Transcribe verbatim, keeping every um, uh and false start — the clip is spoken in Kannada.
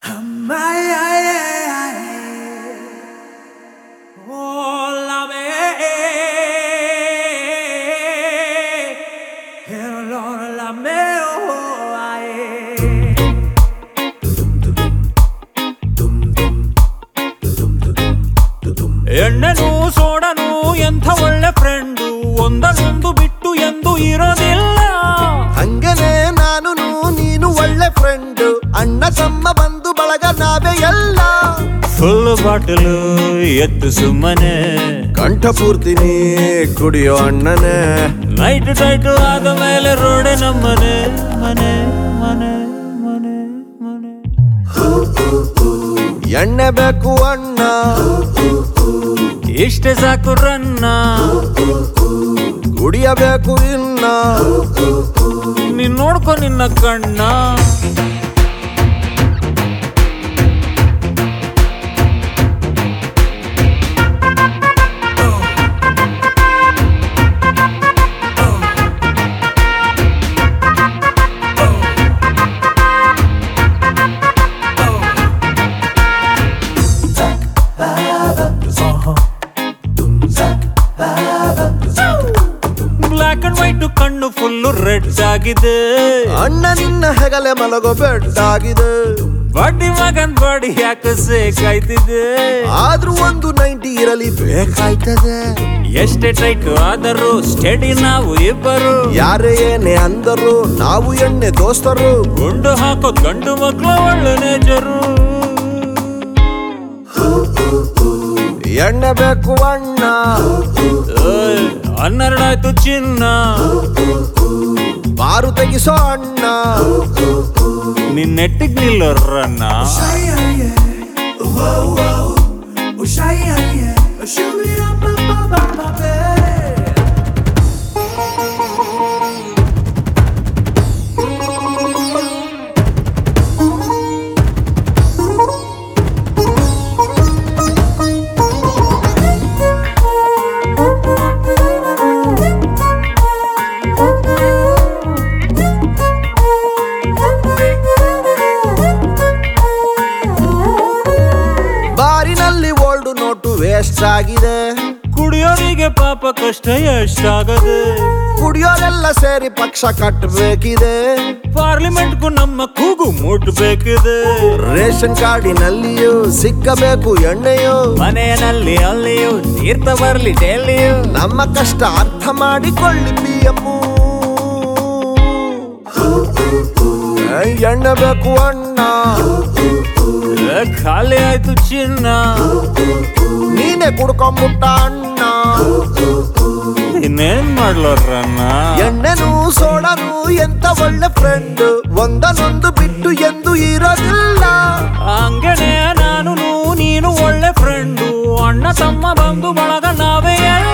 ಎಣ್ಣೆನು ಸೋಡನು ಎಂಥ ಒಳ್ಳೆ ಫ್ರೆಂಡು, ಒಂದನ್ನೊಂದು ಬಿಟ್ಟು ಎಂದು ಇರೋದಿಲ್ಲ. ಹಂಗನೆ ನಾನು ನೀನು ಒಳ್ಳೆ ಫ್ರೆಂಡು, ಅಣ್ಣ ತಮ್ಮ ಬಂದು ಬಳಗ ನಾವೇ ಎಲ್ಲ. ಫುಲ್ ಬಾಟಲು ಎತ್ತು ಸುಮ್ಮನೆ, ಕಂಠ ಪೂರ್ತಿ ನೀ ಕುಡಿಯೋ ಅಣ್ಣನೇ. ನೈಟ್ ಟೈಟ್ ಆದ ಮೇಲೆ ರೋಡೆ ನಮ್ಮನೆ ಮನೆ ಮನೆ ಮನೆ ಮನೆ. ಎಣ್ಣೆ ಬೇಕು ಅಣ್ಣ, ಇಷ್ಟೇ ಸಾಕು ರನ್ನ, ಕುಡಿಯಬೇಕು ಇನ್ನ. ನೀನ್ ನೋಡ್ಕೊ ನಿನ್ನ ಕಣ್ಣ. ಬ್ಲಾಕ್ ಅಂಡ್ ವೈಟ್ ಕಣ್ಣು ಫುಲ್ಲು ರೆಡ್ ಆಗಿದೆ, ಅಣ್ಣ ನಿನ್ನ ಹೆಗಲೆ ಮಲಗೋ ಬೆಡ್ ಆಗಿದೆ. ಬಡ್ಡಿ ಮಗನ್ ಬಾಡಿ ಯಾಕೆ ಸೇಕಾಯ್ತಿದೆ, ಆದ್ರೂ ಒಂದು ನೈಂಟಿ ಇರಲಿ ಬೇಕಾಯ್ತದೆ. ಎಷ್ಟೇ ಟೈಟ್ ಆದರೂ ಸ್ಟಡಿ ನಾವು ಇಬ್ಬರು, ಯಾರೇ ಏನೇ ಅಂದರು ನಾವು ಎಣ್ಣೆ ದೋಸ್ತರು. ಗುಂಡು ಹಾಕೋ ಗಂಡು ಮಕ್ಳು ಒಳ್ಳೆ ನೇಚರು. ಎಣ್ಣೆ ಬೇಕು ಅಣ್ಣ, ಹನ್ನೆರಡಾಯ್ತು ಚಿನ್ನ, ಬಾರು ತೆಗಿಸೋ ಅಣ್ಣ. ನಿನ್ ನೆಟ್ಟಿಗ್ ನಿಲ್ಲೋರನ್ನ. ಬಾರಿನಲ್ಲಿ ಓಲ್ಡ್ ನೋಟು ವೇಸ್ಟ್ ಆಗಿದೆ, ಕುಡಿಯೋರಿಗೆ ಪಾಪ ಕಷ್ಟ ಎಷ್ಟಾಗದೆ. ಕುಡಿಯೋರೆಲ್ಲ ಸೇರಿ ಪಕ್ಷ ಕಟ್ಟಬೇಕಿದೆ, ಪಾರ್ಲಿಮೆಂಟ್ಗೂ ನಮ್ಮ ಕೂಗು ಮುಟ್ಬೇಕಿದೆ. ರೇಷನ್ ಕಾರ್ಡಿನಲ್ಲಿಯೂ ಸಿಕ್ಕಬೇಕು ಎಣ್ಣೆಯು, ಮನೆಯಲ್ಲಿ ಅಲ್ಲಿಯೂ ತೀರ್ಥ ಬರ್ಲಿ ಡೆಲ್ಲಿಯೂ. ನಮ್ಮ ಕಷ್ಟ ಅರ್ಥ ಮಾಡಿಕೊಳ್ಳಿ ಪಿ ಎಮ್ಮು. ಎಣ್ಣೆ ಬೇಕು ಅಣ್ಣ, ಖಾಲಿ ಆಯ್ತು ಚಿನ್ನ, ನೀನೆ ಕುಡ್ಕೊಂಬಿಟ್ಟ ಅಣ್ಣ. ಇನ್ನೇನ್ ಮಾಡ್ಲೋರನ್ನ. ಎಣ್ಣೆನು ಸೋಡನು ಎಂತ ಒಳ್ಳೆ ಫ್ರೆಂಡ್, ಒಂದನ್ನೊಂದು ಬಿಟ್ಟು ಎಂದು ಇರೋದಿಲ್ಲ. ಹಂಗನೆ ನಾನು ನೀನು ಒಳ್ಳೆ ಫ್ರೆಂಡು, ಅಣ್ಣ ತಮ್ಮ ಬಂದು ಬಳಗ ನಾವೇ ಎಲ್ಲ.